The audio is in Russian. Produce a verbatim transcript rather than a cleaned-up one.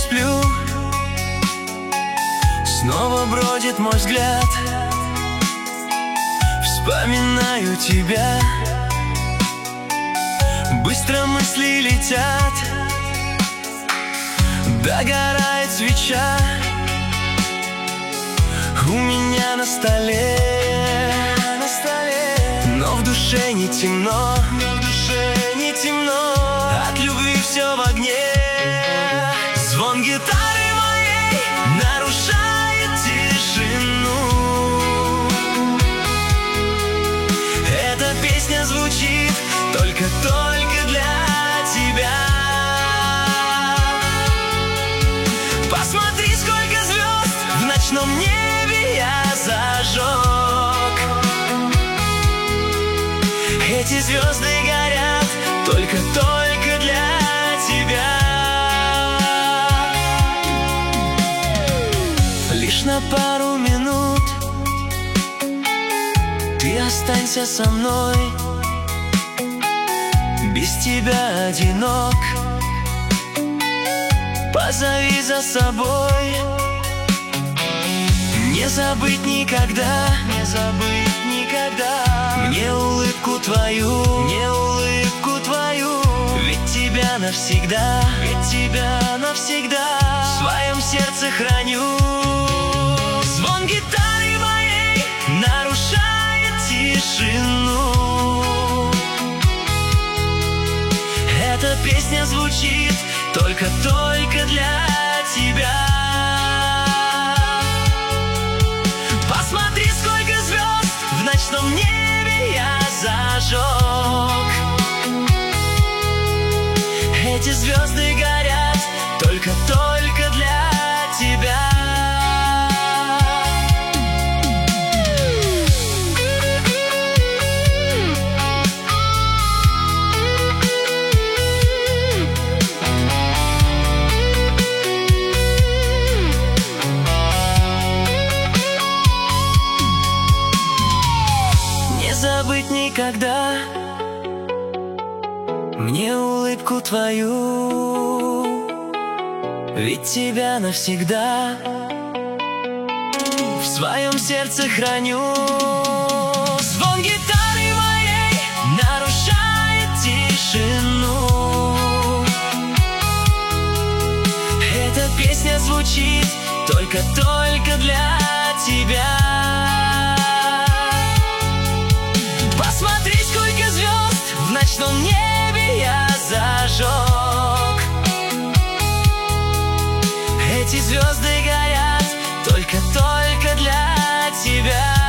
сплю, снова бродит мой взгляд. Вспоминаю тебя, быстро мысли летят. Догорает свеча у меня на столе, на столе. Но в душе не темно, но в душе не темно. От любви все в огне. Звон гитары моей нарушает тишину. Эта песня звучит только-только для тебя. Посмотри, сколько звезд в ночном небе я зажег. Эти звезды горят только-только для тебя. Лишь на пару минут ты останься со мной. Без тебя одинок, позови за собой. Не забыть никогда, не забыть никогда мне улыбку твою, мне улыбку твою. Ведь тебя навсегда, ведь тебя навсегда в своем сердце храню. Звон гитары моей нарушает тишину. Эта песня звучит только-только для тебя. Посмотри, сколько звезд в ночном небе я зажег. Эти звезды горят только-только для тебя. Забыть никогда мне улыбку твою, ведь тебя навсегда в своем сердце храню. Звон гитары моей нарушает тишину. Эта песня звучит только-только для тебя. Посмотри, сколько звезд в ночном небе я зажег. Эти звезды горят только-только для тебя.